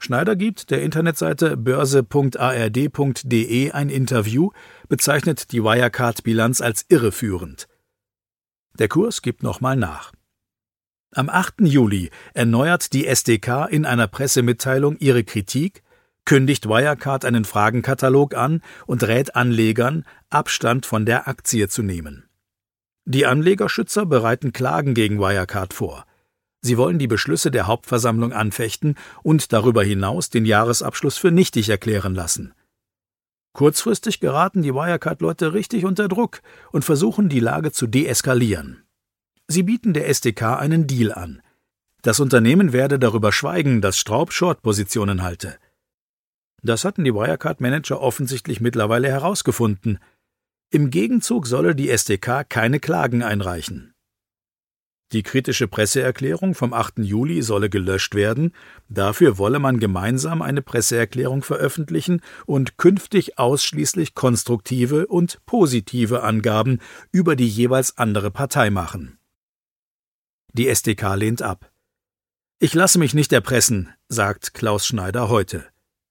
Schneider gibt der Internetseite börse.ard.de ein Interview, bezeichnet die Wirecard-Bilanz als irreführend. Der Kurs gibt nochmal nach. Am 8. Juli erneuert die SdK in einer Pressemitteilung ihre Kritik, kündigt Wirecard einen Fragenkatalog an und rät Anlegern, Abstand von der Aktie zu nehmen. Die Anlegerschützer bereiten Klagen gegen Wirecard vor. Sie wollen die Beschlüsse der Hauptversammlung anfechten und darüber hinaus den Jahresabschluss für nichtig erklären lassen. Kurzfristig geraten die Wirecard-Leute richtig unter Druck und versuchen, die Lage zu deeskalieren. Sie bieten der SdK einen Deal an. Das Unternehmen werde darüber schweigen, dass Straub Short-Positionen halte. Das hatten die Wirecard-Manager offensichtlich mittlerweile herausgefunden. Im Gegenzug solle die SdK keine Klagen einreichen. Die kritische Presseerklärung vom 8. Juli solle gelöscht werden, dafür wolle man gemeinsam eine Presseerklärung veröffentlichen und künftig ausschließlich konstruktive und positive Angaben über die jeweils andere Partei machen. Die SdK lehnt ab. »Ich lasse mich nicht erpressen«, sagt Klaus Schneider heute.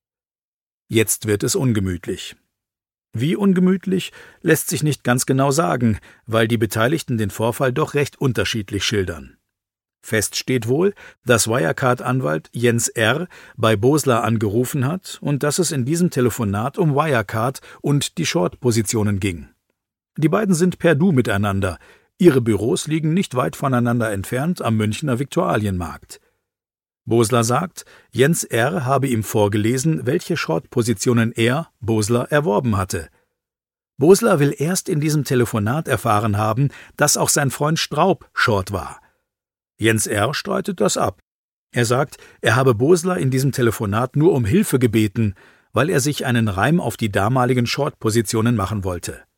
Jetzt wird es ungemütlich. Wie ungemütlich, lässt sich nicht ganz genau sagen, weil die Beteiligten den Vorfall doch recht unterschiedlich schildern. Fest steht wohl, dass Wirecard-Anwalt Jens R. bei Bosler angerufen hat und dass es in diesem Telefonat um Wirecard und die Short-Positionen ging. Die beiden sind per Du miteinander. Ihre Büros liegen nicht weit voneinander entfernt am Münchner Viktualienmarkt. Bosler sagt, Jens R. habe ihm vorgelesen, welche Short-Positionen er, Bosler, erworben hatte. Bosler will erst in diesem Telefonat erfahren haben, dass auch sein Freund Straub Short war. Jens R. streitet das ab. Er sagt, er habe Bosler in diesem Telefonat nur um Hilfe gebeten, weil er sich einen Reim auf die damaligen Short-Positionen machen wollte.